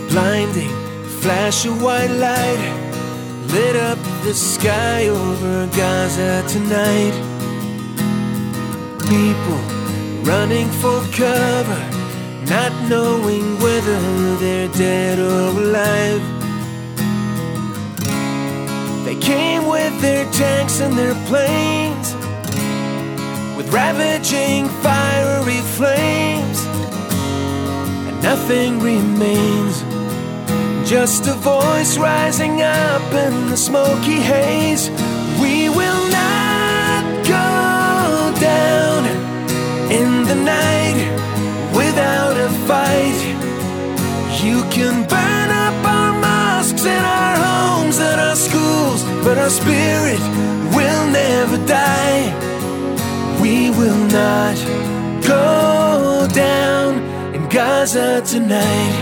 blinding flash of white light lit up the sky over Gaza tonight. People running for cover, not knowing whether they're dead or alive. They came with their tanks and their planes, with ravaging fiery flames, and nothing remains, just a voice rising up in the smoky haze. We will not go down in the night without a fight. You can burn up our mosques and our homes and our schools, but our spirit will never die. We will not go down in Gaza tonight.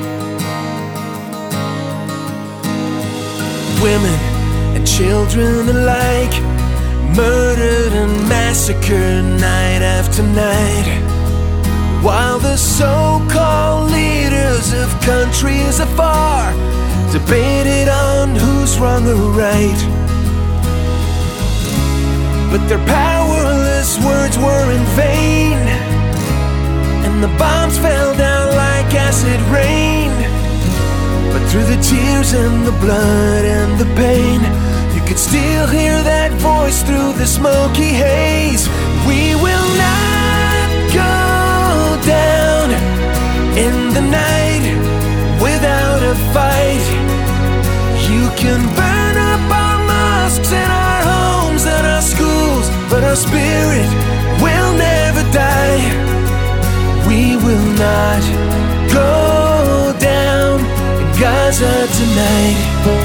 Women and children alike, murdered and massacred night after night, while the so-called leaders of countries afar debated on who's wrong or right. But their powerless words were in vain, and the bombs fell down like acid rain. But through the tears and the blood and the pain, you could still hear that voice through the smoky haze. We will not go down in the night without a fight. You can burn up our mosques and our homes and our schools, but our spirit will never die. We will not go down in Gaza tonight.